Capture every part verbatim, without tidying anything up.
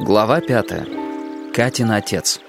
Глава пятая. Катин отец.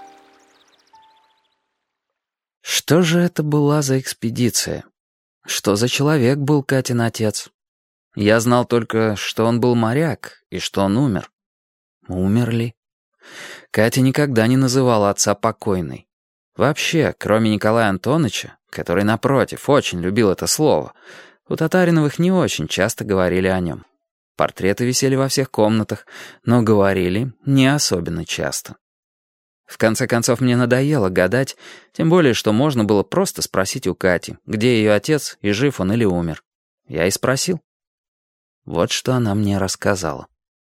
Что же это была за экспедиция? Что за человек был Катин отец? Я знал только, что он был моряк и что он умер. Умер ли? Катя никогда не называла отца покойный. Вообще, кроме Николая Антоновича, который, напротив, очень любил это слово, у Татариновых не очень часто говорили о нем. Портреты висели во всех комнатах, но говорили не особенно часто. В конце концов, мне надоело гадать, тем более, что можно было просто спросить у Кати, где ее отец и жив он или умер. Я и спросил. Вот что она мне рассказала.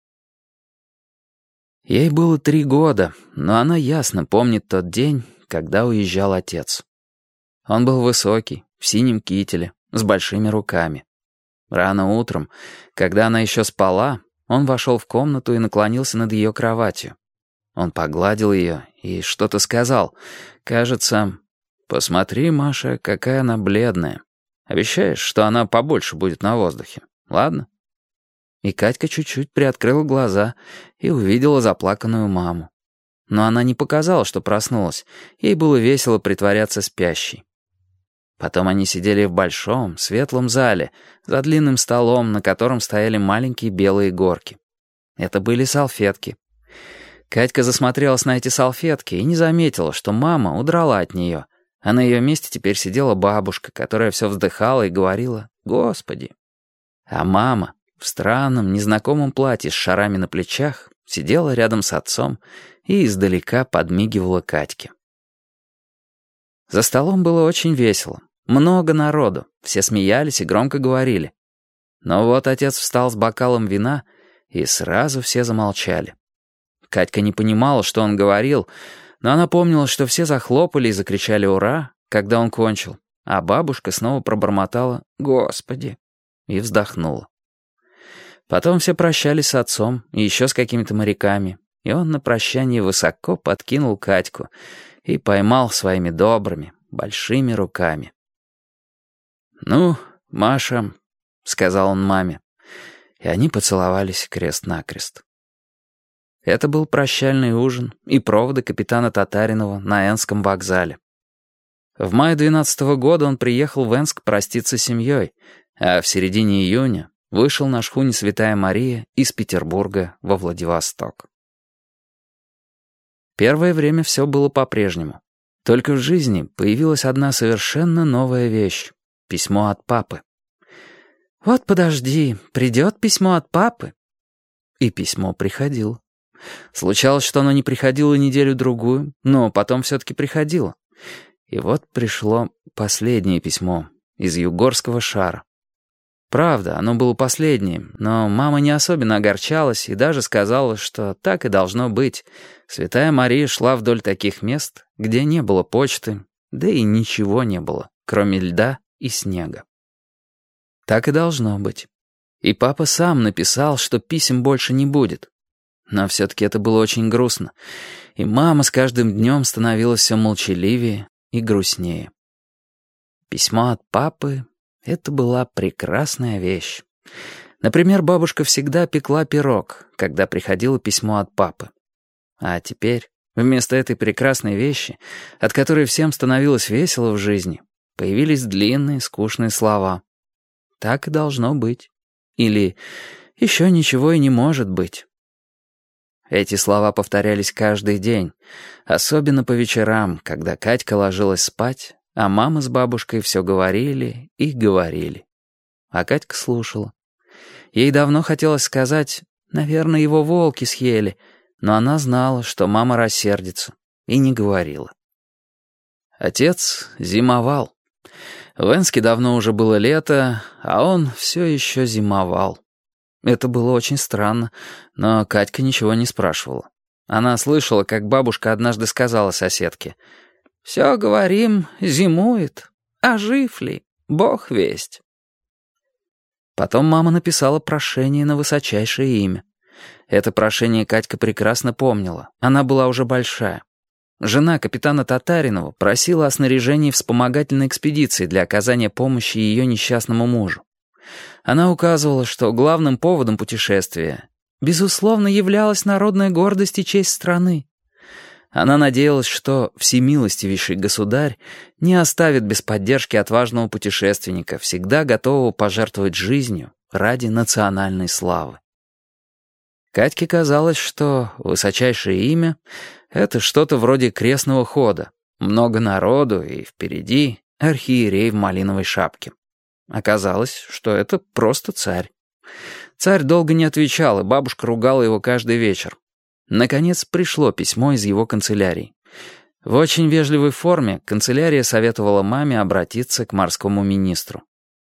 Ей было три года, но она ясно помнит тот день, когда уезжал отец. Он был высокий, в синем кителе, с большими руками. Рано утром, когда она еще спала, он вошел в комнату и наклонился над ее кроватью. Он погладил ее и что-то сказал. Кажется, «Посмотри, Маша, какая она бледная. Обещаешь, что она побольше будет на воздухе, ладно?» И Катька чуть-чуть приоткрыла глаза и увидела заплаканную маму. Но она не показала, что проснулась. Ей было весело притворяться спящей. Потом они сидели в большом, светлом зале, за длинным столом, на котором стояли маленькие белые горки. Это были салфетки. Катька засмотрелась на эти салфетки и не заметила, что мама удрала от нее, а на ее месте теперь сидела бабушка, которая все вздыхала и говорила «Господи». А мама в странном, незнакомом платье с шарами на плечах сидела рядом с отцом и издалека подмигивала Катьке. За столом было очень весело. Много народу, все смеялись и громко говорили. Но вот отец встал с бокалом вина, и сразу все замолчали. Катька не понимала, что он говорил, но она помнила, что все захлопали и закричали «Ура!», когда он кончил, а бабушка снова пробормотала «Господи!» и вздохнула. Потом все прощались с отцом и еще с какими-то моряками, и он на прощание высоко подкинул Катьку и поймал своими добрыми, большими руками. «Ну, Маша», — сказал он маме, и они поцеловались крест-накрест. Это был прощальный ужин и проводы капитана Татаринова на Энском вокзале. В мае двенадцатого года он приехал в Энск проститься с семьей, а в середине июня вышел на шхуне «Святая Мария» из Петербурга во Владивосток. Первое время все было по-прежнему. Только в жизни появилась одна совершенно новая вещь — письмо от папы. «Вот подожди, придет письмо от папы». И письмо приходило. Случалось, что оно не приходило неделю-другую, но потом все-таки приходило. И вот пришло последнее письмо из Югорского шара. Правда, оно было последним, но мама не особенно огорчалась и даже сказала, что так и должно быть. Святая Мария шла вдоль таких мест, где не было почты, да и ничего не было, кроме льда и снега. Так и должно быть. И папа сам написал, что писем больше не будет. Но все-таки это было очень грустно, и мама с каждым днем становилась все молчаливее и грустнее. Письмо от папы — это была прекрасная вещь. Например, бабушка всегда пекла пирог, когда приходило письмо от папы. А теперь, вместо этой прекрасной вещи, от которой всем становилось весело в жизни, появились длинные, скучные слова. Так и должно быть. Или «еще ничего и не может быть». Эти слова повторялись каждый день, особенно по вечерам, когда Катька ложилась спать, а мама с бабушкой все говорили и говорили. А Катька слушала. Ей давно хотелось сказать «наверное, его волки съели», но она знала, что мама рассердится, и не говорила. Отец зимовал. В Энске давно уже было лето, а он все еще зимовал. Это было очень странно, но Катька ничего не спрашивала. Она слышала, как бабушка однажды сказала соседке: «Все, говорим, зимует, а жив ли, бог весть». Потом мама написала прошение на высочайшее имя. Это прошение Катька прекрасно помнила, она была уже большая. Жена капитана Татаринова просила о снаряжении вспомогательной экспедиции для оказания помощи ее несчастному мужу. Она указывала, что главным поводом путешествия безусловно, являлась народная гордость и честь страны. Она надеялась, что всемилостивейший государь не оставит без поддержки отважного путешественника, всегда готового пожертвовать жизнью ради национальной славы. Катьке казалось, что высочайшее имя — это что-то вроде крестного хода. Много народу, и впереди архиерей в малиновой шапке. Оказалось, что это просто царь. Царь долго не отвечал, и бабушка ругала его каждый вечер. Наконец пришло письмо из его канцелярии. В очень вежливой форме канцелярия советовала маме обратиться к морскому министру.